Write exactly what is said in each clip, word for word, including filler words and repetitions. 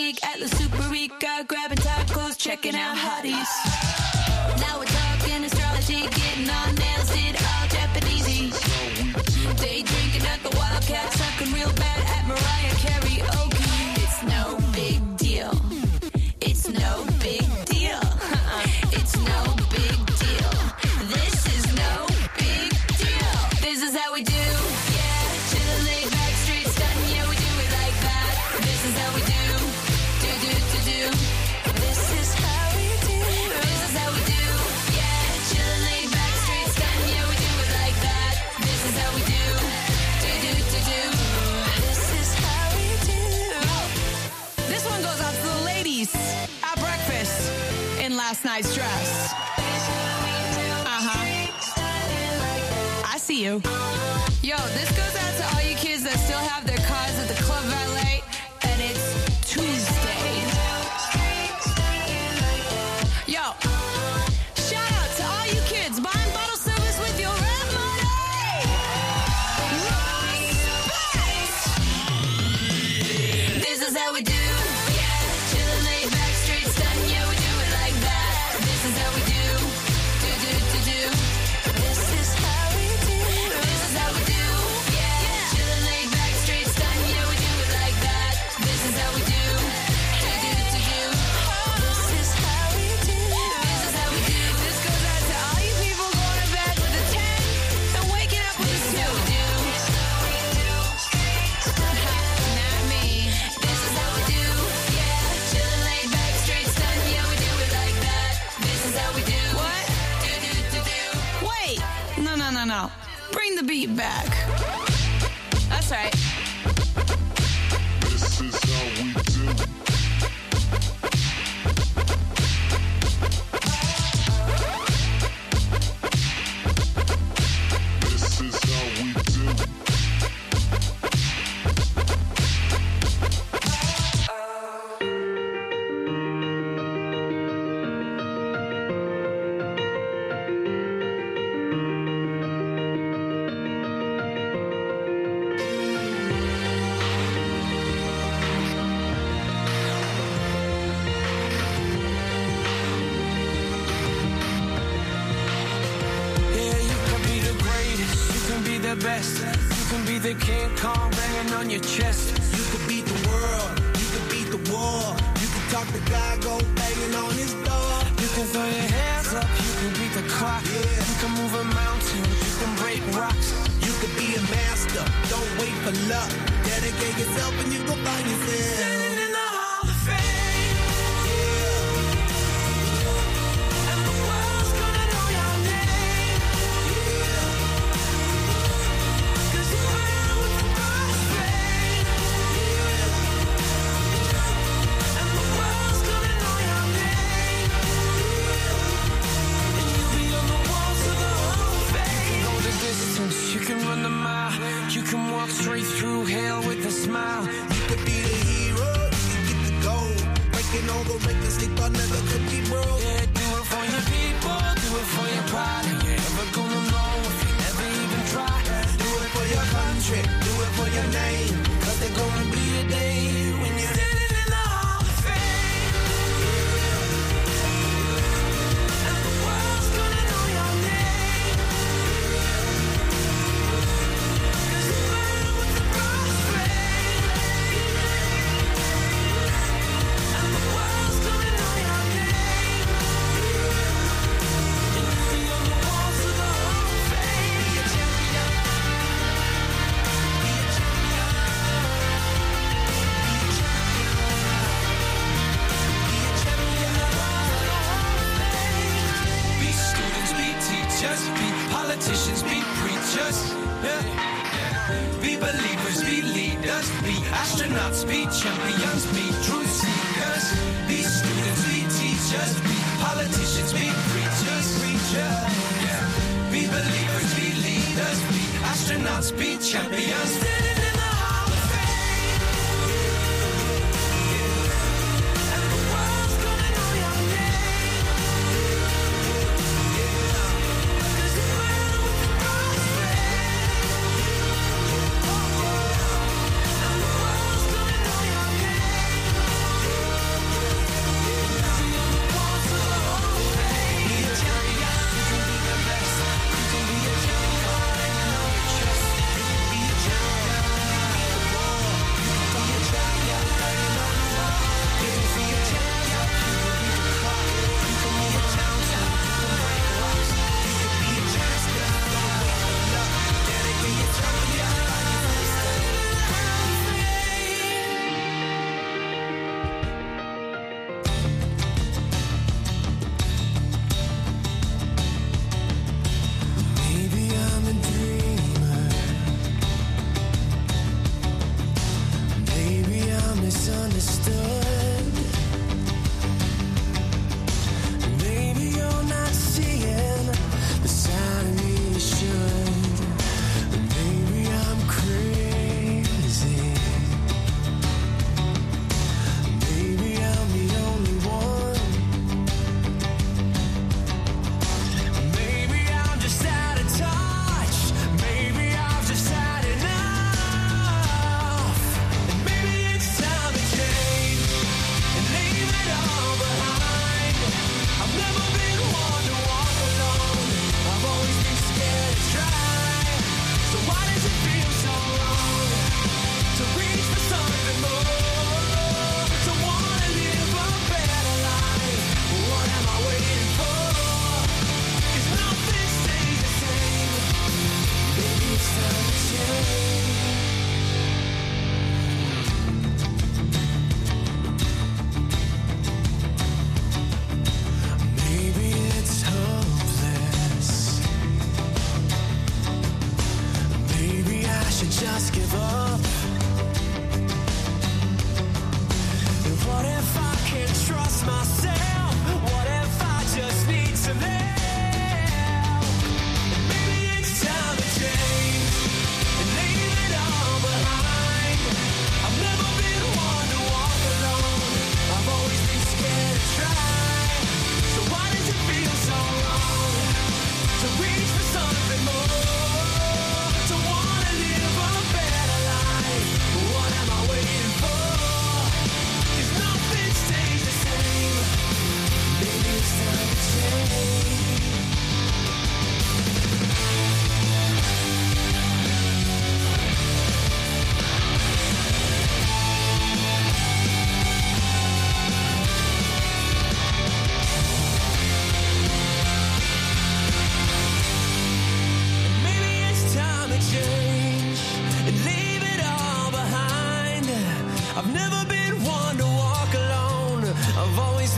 chic at La Superica, grabbing tacos, checking out hotties. Now we're talking astrology, getting on nails, did all Japanesey. Day drinking at the Wildcat, sucking real bad at Mariah karaoke. It's no big deal. It's no big deal. It's no big deal. This is no big deal. This is how we do. Yeah, chillin' laid back, straight stuntin'. Yeah, we do it like that. This is how we do. Do do do do. This is how we do. This is how we do. Yeah, chillin' laid back, straight stuntin'. Yeah, we do it like that. This is how we do. Do do do do. This is how we do. This one goes out to the ladies at breakfast in last night's dress. Uh-huh. I see you. Yo, this goes out to all you kids that still have their cars at the Club Valet, and it's Tuesday. Yo, shout out to all you kids buying bottle service with your rent money. Respect. This is how we do. Yeah, chillin' laid back, straight stuntin'. Yeah, we do it like that. This is how we do. Do do do do. This is how we do. This is how we do. Yeah, chillin' laid back, straight stuntin'. Yeah, we do it like that. This is how we do. Do do do do. This is how we do. This is how we do. This goes out to all you people going to bed with a ten and waking up with a two. Not me. This is how we do. Yeah, chillin' laid back, straight stuntin'. Yeah, we do it like that. This is how we do. What? Do do do do. Wait. No no no no. Bring the beat back. That's right. This is how we do. This is how we do. Yeah, you can be the greatest, you can be the best, you can be the King Kong banging on your chest. You could beat the world, you could beat the war. You could talk to God, go banging on his door. You can throw your hands up, you can beat the clock. Yeah. You can move a mountain, you can break rocks. You could be a master, don't wait for luck. Dedicate yourself and you go find yourself. Standing in the Hall of Fame, and the world's gonna know your name. 'Cause you ran with the crossfade, and the world's gonna know your name. And you'll be on the walls of the Hall of Fame. You can go the distance, you can run the mile, you can walk straight through hell with a smile. You could be the hero, you could get the gold. Breaking all the records they thought never could be broke. Yeah, do it for your people, do it for your pride. And you're never gonna know if you never even try. Do it for your country, do it for your name. Cause there's gonna be a day when you're Standing in the Hall of Fame, and the world's gonna know your name. 'Cause you ran with the crossfade, and the world's gonna know your name. And you'll be on the walls of the Hall of Fame. Be a champion, be a champion, be a champion, be a champion. Be students, be teachers, be politicians, be preachers. Yeah. Be believers, be leaders, be astronauts, be champions, be truth seekers. Be students, be teachers, be politicians, be preachers, preachers. Yeah. Be believers, be leaders, be astronauts, be champions. Standing in the Hall of Fame, and the world's gonna know your name. 'Cause you ran with the crossfade, and the world's gonna know your name.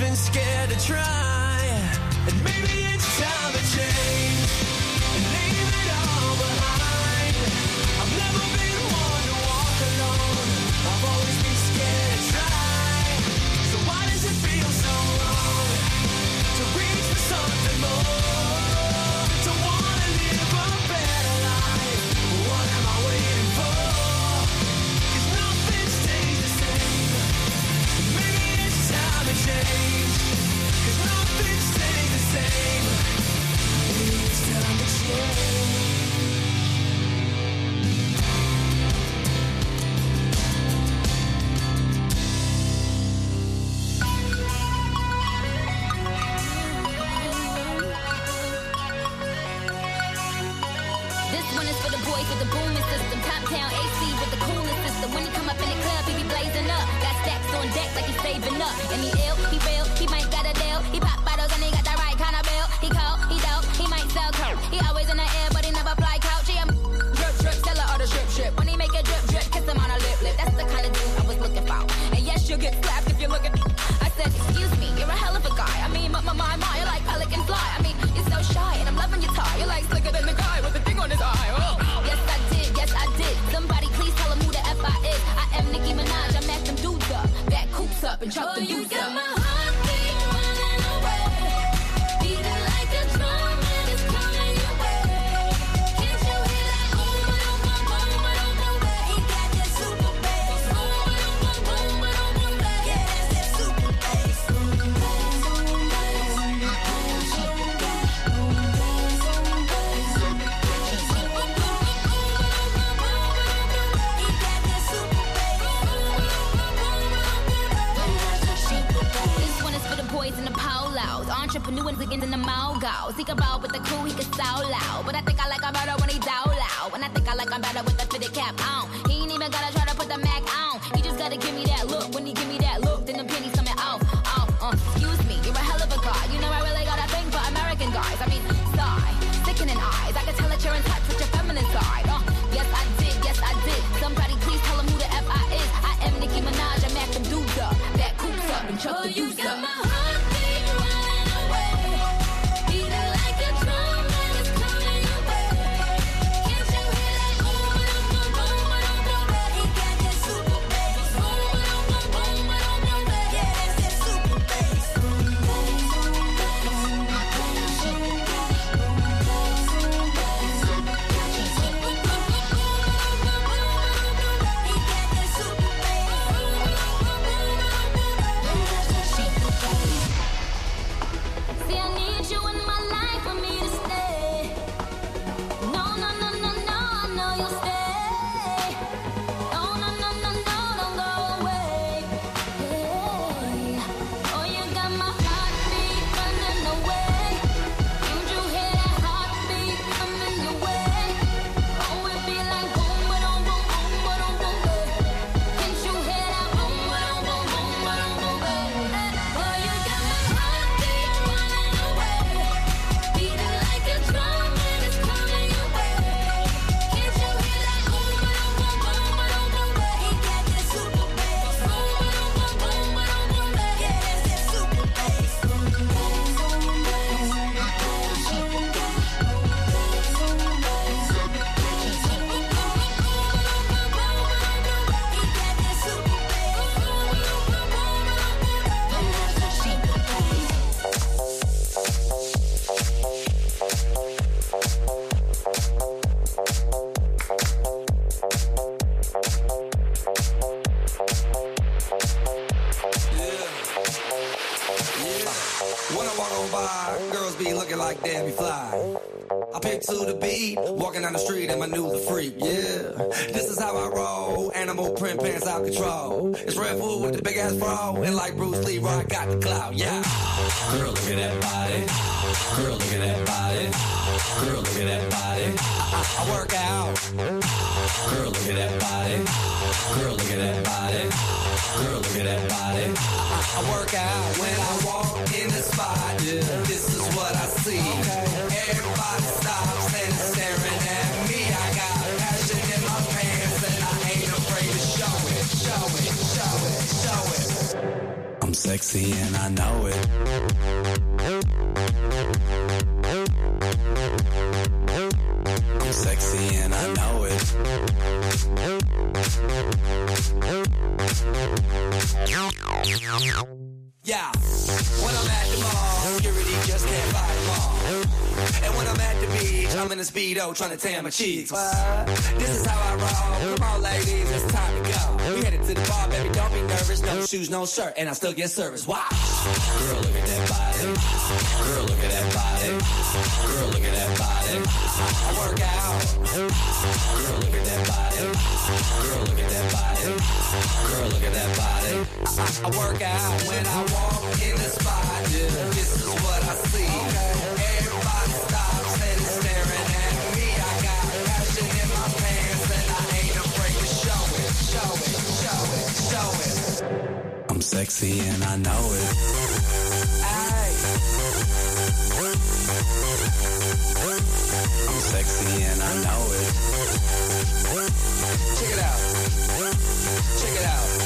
been scared to try. And maybe it's time to change and leave it all behind. I've never been one to walk alone. I've always been scared to try. So why does it feel so wrong to reach for something more? To wanna live a better life. What am I waiting for? 'Cause nothing stays the same. Maybe it's time to change. 'Cause nothing stays the same. Maybe it's time to change. This one is for the boys with the booming system. Top town A C with the coolest system. When he come up in the club, he be blazing up. Got stacks on deck like he's saving up. And he ill, he real, he might got a deal. He pop bottles and he got the right kind of bill. He cold, he dope, he might sell coke. He always in the air, but he never fly couch. He a drip drip, sell her all the drip drip. When he make a drip drip, kiss him on a lip lip. That's the kind of dude I was looking for. And yes, you'll get slapped if you look at. I said, excuse me, you're a hell of a guy. I mean, my my my my, you're like pelican fly. I mean, you're so shy, and I'm loving your tie. You're like slicker than the guy with the thing on his eye. Oh. Yes, I did. Yes, I did. Somebody please tell him who the F I is. I am Nicki Minaj. I'm at them dudes up. Back coops up and chuck Oh, them you dudes got up. my heartbeat running away, beating like a drum and it's coming your way. Can't you hear that boom, boom, boom, boom, boom, boom, boom? He got that super bass. Boom, boom, boom, boom, boom, boom, boom. Yeah, that's that super bass. Boom, boom, boom, boom, boom, This one is for the boys in the polos. Entrepreneurs again in the mogos. Think about with the crew, he can so loud. But I think I like him better when he down loud. And I think I like him better with the fitted cap on. He ain't even gotta try to put the Mac on. He just gotta give me that look. When he give me that look, then the pennies coming off. Off, uh, excuse me, you're a hell of a guy. You know I really got a thing for American guys. I mean, sigh, sickening eyes. I can tell that you're in touch with your feminine side. Uh, yes, I did, yes, I did. Somebody please tell him who the F I is. I am Nicki Minaj, I'm at them dudes up. Back coops up and chuck oh, the you dudes got up. my heartbeat running away, beating like a drum and it's coming your way. Can't you hear that boom, boom, boom, boom, boom, boom? He got that super bass. Boom, boom, boom, boom, boom, boom, boom. Yeah, that's that super bass. Boom, boom, boom, boom, boom, See, I need you in my life for me to stay. No, no, no, no, no, I know you'll stay. No, no, no, no, no, don't go away. Hey. Oh, you got my heartbeat running away. Don't you hear that heartbeat coming your way? Oh, it be like boom, ba-dum, boom, boom, ba-dum, boom, boom. Can't you hear that boom, ba-dum, boom, boom, ba-dum, boom, boom? oh, you got my heartbeat running away, beating like a drum and it's coming your way. Can't you hear that boom, boom, boom, boom, boom, boom, boom? He got that super bass. Boom, boom, boom, boom, boom, boom, boom. Yeah, that's that super bass. Boom, boom, boom, boom, When I walk on by, girls be looking like Debbie Fly. I pick to the beat, walking down the street and my new the freak, yeah. This is how I roll, animal print pants out control. It's Red Food with the big ass bra, and like Bruce Lee, I got the clout, yeah. Girl, look at that body. Girl, look at that body. Girl, look at that body. I, I, I work out. Girl, look at that body. Girl, look at that body. Girl, look at that body. I, I, I work out when I walk in the spot. Yeah. This is what I see. Okay. Everybody stops and staring at me. I got passion in my pants and I ain't afraid to show it, show it, show it, show it. I'm sexy and I know it. I'm sexy and I know it. Yeah, when I'm at the mall, security just can't fight them all. And when I'm at the beach, I'm in a Speedo trying to tan my cheeks. What? This is how I roll. Come on, ladies, it's time to go. We headed to the bar, baby, don't be nervous. No shoes, no shirt, and I still get service. Wow. Girl, look at that body. Girl, look at that body. Girl, look at that body. I work out. Girl, look at that body. Girl, look at that body. Girl, look at that body. I, I, I work out when I walk in the spot. Yeah, this is what I see. Everybody stops and is staring at me. I got passion in my pants and I ain't afraid to show it, show it, show it, show it. I'm sexy and I know it. Aye. I'm sexy and I know it. Check it out. Check it out.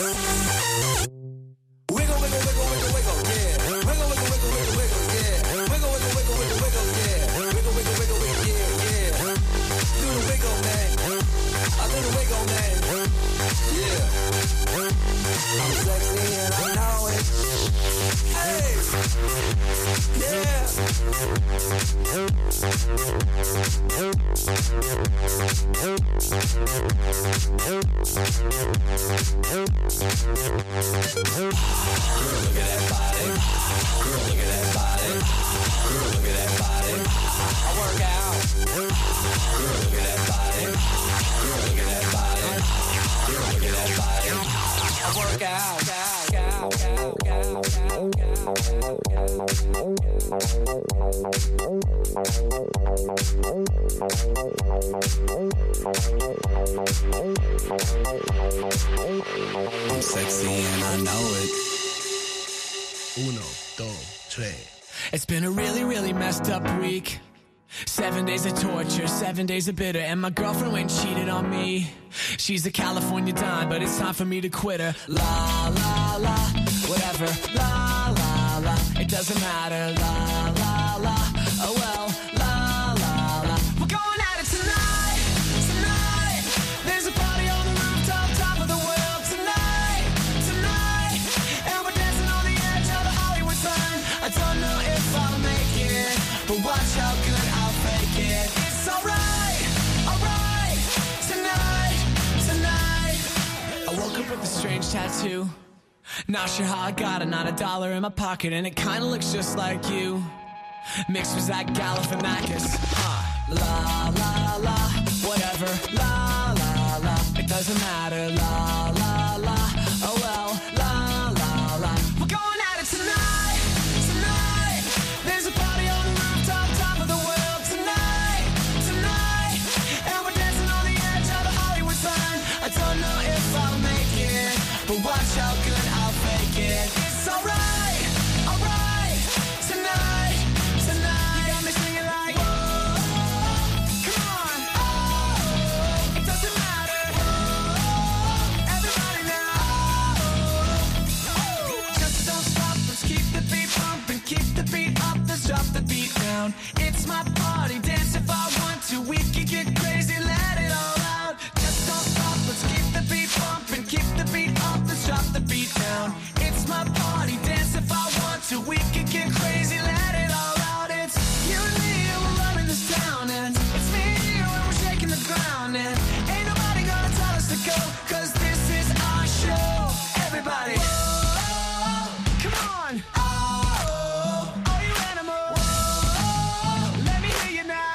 Wiggle, wiggle, wiggle, wiggle, wiggle, yeah. Wiggle, wiggle, wiggle, wiggle, wiggle, yeah. Wiggle, wiggle, wiggle, wiggle, wiggle, yeah. Wiggle, wiggle, wiggle, wiggle, yeah, yeah. Do the wiggle, man. I do the wiggle, man. Yeah. I'm sexy and I know it. Hey. Yeah. Girl, look at that body. Girl, look at that body. Girl, look at that body. I work out. Girl, look at that body. Girl, look at that body. Girl, look at that body. I work out. I'm sexy and I know it. Uno, dos, tres. It's been a really, really messed up week. Seven days of torture, seven days of bitter, and my girlfriend went and cheated on me. She's a California dime, but it's time for me to quit her. La, la, la, whatever. La, la, la, it doesn't matter. La, la, la, oh well. La, la, la, we're going at it tonight, tonight. There's a party on the rooftop, top of the world tonight, tonight. And we're dancing on the edge of the Hollywood sign. I don't know if I'll make it, but watch how good I'll fake it. It's alright, alright, tonight, tonight. I woke up with a strange tattoo. Not sure how I got it, not a dollar in my pocket, and it kinda looks just like you. Mixed with Zach Galifianakis. Huh. La, la, la, whatever. La, la, la, it doesn't matter. La, la, la, oh well. La, la, la, we're going at it tonight, tonight. There's a party on the rooftop, top of the world tonight, tonight. And we're dancing on the edge of the Hollywood sign. I don't know if I'll make it, but watch how good I'll fake it. It's alright, alright, tonight, tonight. You got me singing like, whoa, come on, oh, it doesn't matter, oh, everybody now, oh, just don't stop, let's keep the beat pumping, keep the beat up, let's drop the beat down. It's my party, dance if I want to, we can get crazy, let it all out. Just don't stop, let's keep the beat pumping, keep the beat up, let's drop the beat down. It's my party, dance if I want to, we can get crazy, let it all out. It's you and me, and we're running this town, and it's me and you, and we're shaking the ground, and ain't nobody gonna tell us to go, cause this is our show. Everybody, whoa, come on, oh, oh, you animals, whoa, let me hear you now.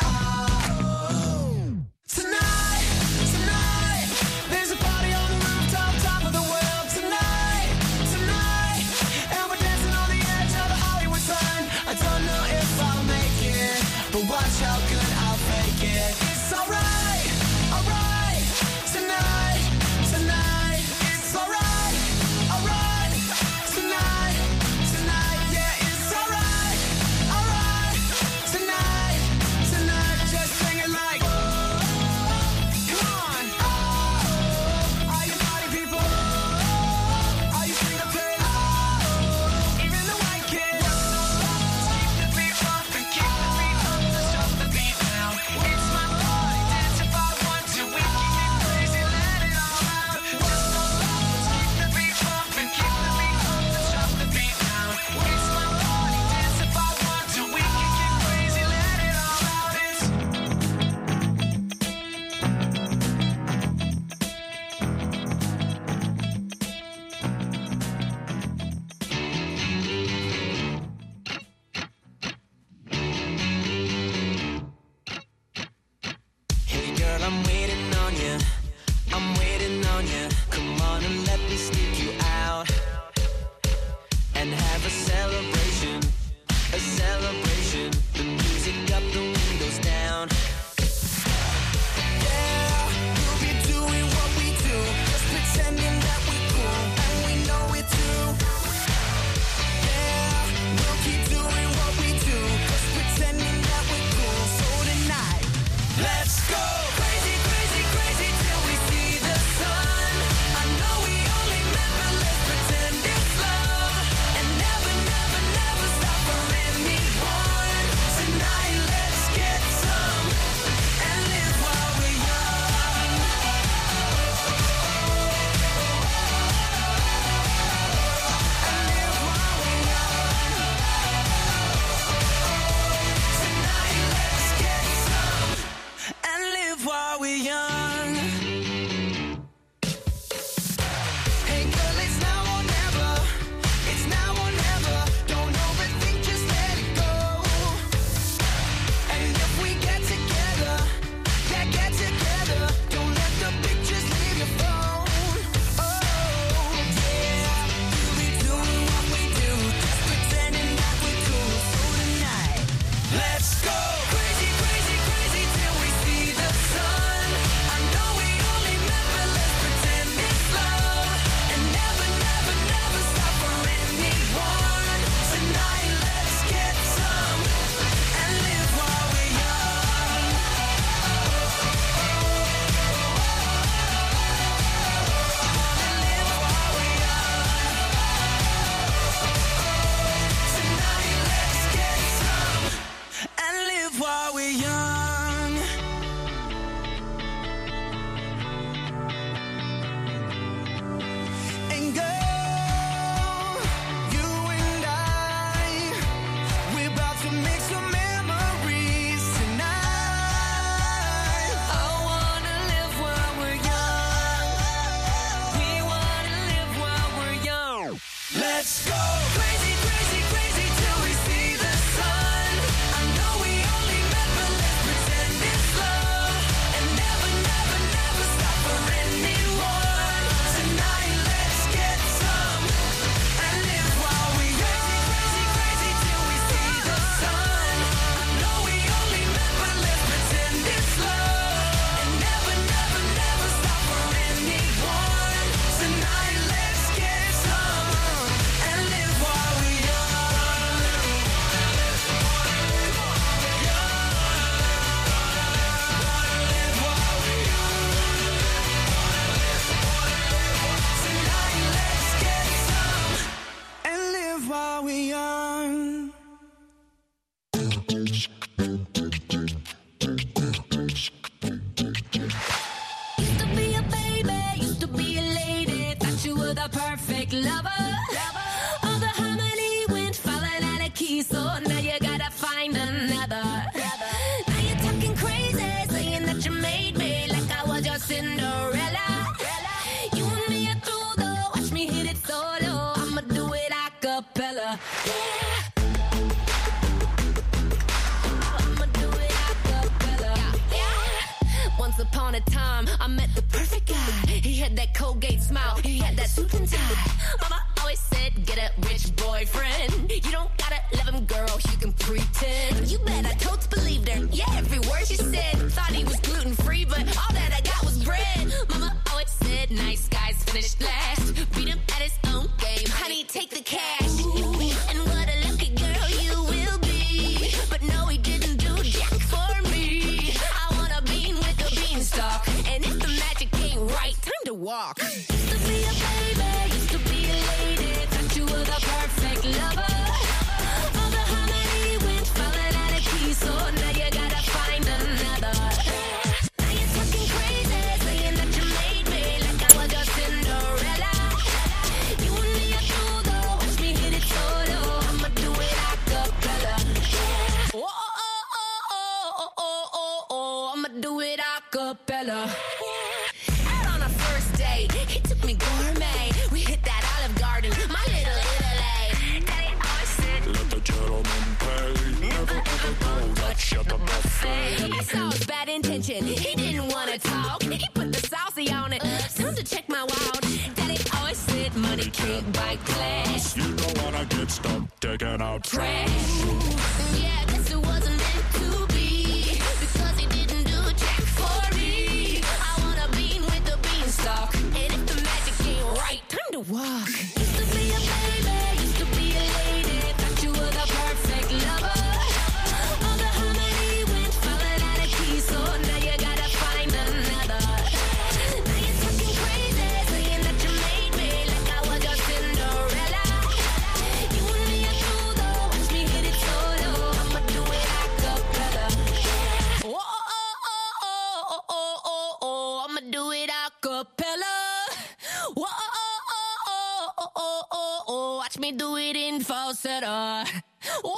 Tonight, tonight, there's a party on the rooftop, top of the world tonight, tonight. And we're dancing on the edge of the Hollywood sign. I don't know if I'll make it, but watch how good I'll fake it. It's alright, alright, tonight, tonight. It's alright, alright, tonight, tonight. Yeah, it's alright, alright, tonight, tonight. Just sing it like, whoa, come on, oh, are you party people? Are you single too? Oh, celebration, a celebration. The music up, the windows down. Yeah, we'll be doing what we do, just pretending that we're cool, and we know it too. Yeah, we'll keep doing what we do, just pretending that we're cool. So tonight, let's go crazy, crazy, crazy till we see the sun. I know we only met, but let's pretend it's love, and never, never, never stop for anyone. Tonight, let's get some and live while we're young. And live while we're young. Tonight, let's get some and live while we're young. Hey girl, it's now or never. It's now or never. Don't overthink, just let it go. And if we get together, yeah, get together. Don't let the pictures leave your phone. Oh, yeah. We'll be doing what we do, just pretending that we're cool. So tonight, let's go crazy, crazy, crazy till we see the sun. I know we only met, but let's pretend it's love, and never, never, never stop for anyone. Tonight, let's get some and live while we're young. And live while we're young. Tonight, let's get some and live while we're young. And girl, you and I, we're about to make some memories tonight. I wanna live while we're young. We wanna live while we're young. Let's go crazy, crazy, crazy till we see the sun. I know we only met, but let's pretend it's love, and never, never, never stop for anyone. Tonight, let's get some and live while we young. Crazy, crazy, crazy till we see the sun. I know we only met, but let's pretend it's love, and never, never, never stop for anyone. Tonight, let's get some and live while we young. Live while we young. Tonight, let's get some and live while we young. Used to be a baby, used to be a lady. Thought you were the perfect lover. All the harmony went falling out of key, so now you gotta find another. Now you're talking crazy, saying that you made me like I was your Cinderella. You and me are through though, watch me hit it solo. I'ma do it a cappella. Yeah. I'ma do it a cappella. Yeah. Once upon a time, I met the perfect guy. He had that Colgate smile, he had that suit and tie. Mama always said, get a rich boyfriend. You don't gotta love him, girl, you can pretend. You bet I totes believed her, yeah, every word she said. Thought he was gluten-free, but all that I got was bread. Mama always said, nice guys finish last. Beat him at his own game, honey, take the cash. And what a lucky girl you will be. But no, he didn't do jack for me. I want a bean with a beanstalk, and if the magic ain't right, time to walk. Used to be a baby, used to be a lady. Thought you were the perfect lover. All the harmony went falling out of key, so now you gotta find another. Now you're talking crazy, saying that you made me like I was your Cinderella. You and me are through though, watch me hit it solo. I'ma do it a cappella. Yeah. Oh, oh, oh, oh, oh, oh, oh, oh, I'ma do it a cappella. Out on a first date, he took me gourmet. We hit that Olive Garden, my little Italy. Daddy always said, Let the gentleman pay. Never ever go touch at the buffet. I saw his bad intention. He didn't want to talk. He put the saucy on it. Time to check my wallet. Daddy always said money can't buy class. You don't wanna I get stuck taking out trash. Yeah, I guess it wasn't meant to be, because he didn't do jack for me. I wanna bean with the beanstalk, and if the magic ain't right, time to walk. Used to be a baby, used to be a lady, thought you were the perfect lover. All the harmony went falling out of key, so now you gotta find another. Now you're talking crazy, saying that you made me like I was your Cinderella. You and me are cool though, watch me hit it solo. I'ma do it a cappella. Oh, oh, oh, oh, oh, oh, oh, oh, I'ma do it a cappella. Oh, oh, oh, oh, oh, oh, oh, oh, watch me do it in falsetto. Oh,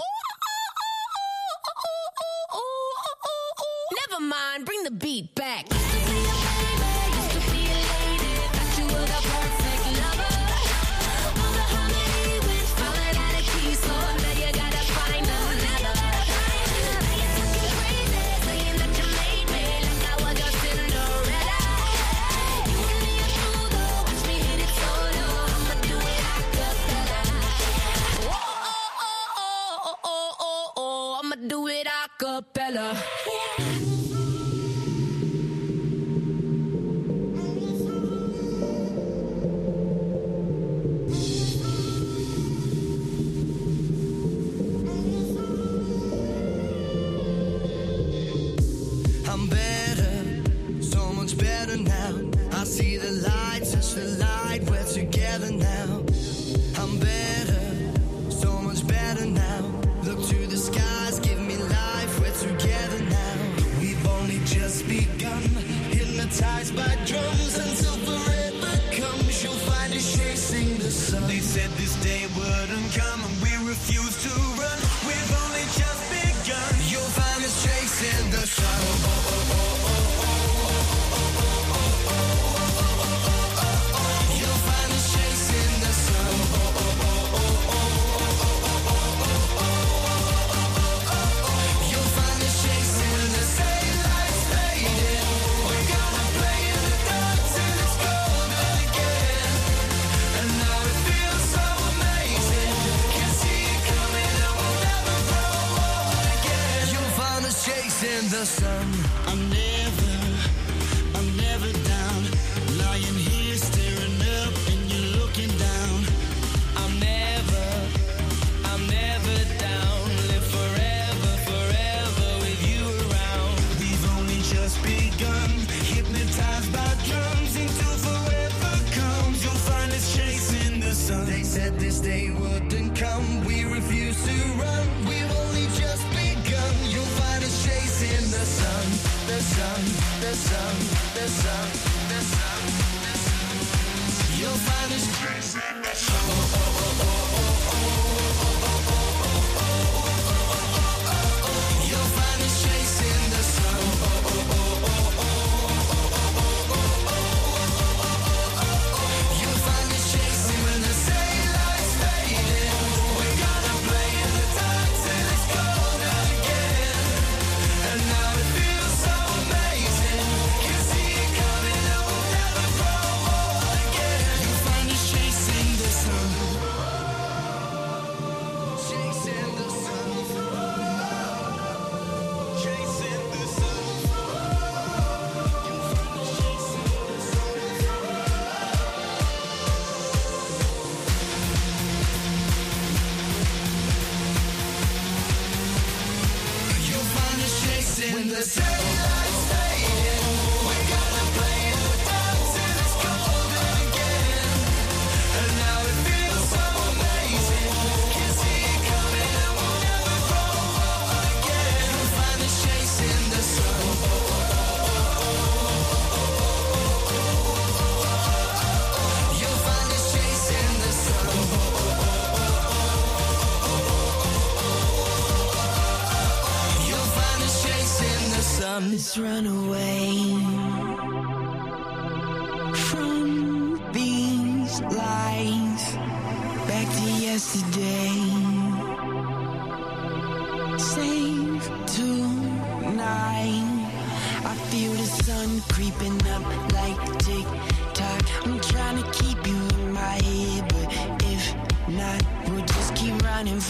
never mind, bring the beat back. Used to be a baby, used to be a lady, thought you were the perfect lover. All the harmony went falling out of key, so now you gotta find another. Now you're talking crazy, saying that you made me like I was your Cinderella. You and me are cool though, watch me hit it solo. I'ma do it a cappella. Oh, oh, oh, oh, oh, oh, oh, I'ma do it a cappella. I'm better, so much better now. I see the light, touch the light, we're together now. I'm better, so much better now. Look to the skies, give me life, we're together now. We've only just begun, hypnotized by drums until forever comes. You'll find us chasing the sun. They said this day wouldn't come and we refuse to run. We've only just begun. You'll find us chasing the sun. You'll find us chasing the sun. You'll find us chasing the daylight's fading. We're gonna play in the dark till it's golden again. And now it feels so amazing. Can see it coming and we'll never grow old again. You'll find us chasing the sun. I'm never, I'm never down. Lying here staring up and you're looking down. I'm never, I'm never down. Live forever, forever with you around. We've only just begun, hypnotized by drums until forever comes. You'll find us chasing the sun. They said this day wouldn't come. We refuse to run. We've only just begun. You'll find us chasing the sun, the sun, the sun, the sun, the sun, the sun. You'll find us chasing the sun. Oh, oh, oh, oh, oh, oh, oh, oh, oh. You'll find us chasing the sun. Oh, oh, oh, oh, oh, oh, oh, oh. You'll find us chasing when the daylight's fading. We're gonna play in the dark till it's golden again. And now it feels so amazing. Can see it coming and we'll never grow old again. You'll find us chasing the sun. Chasing the sun. Chasing the sun. You'll find us chasing the sun. You'll find us chasing when the daylight's fading. We're gonna play in the dark till it's golden again. And now it feels so amazing. Can see it coming and we'll never grow old again. You'll find us chasing the sun. You'll find us chasing the sun. You'll find us chasing the sun. Let's run away from these lies back to yesterday. Save tonight. I feel the sun creeping up like tick-tock. I'm trying to keep you in my head, but if not, we'll just running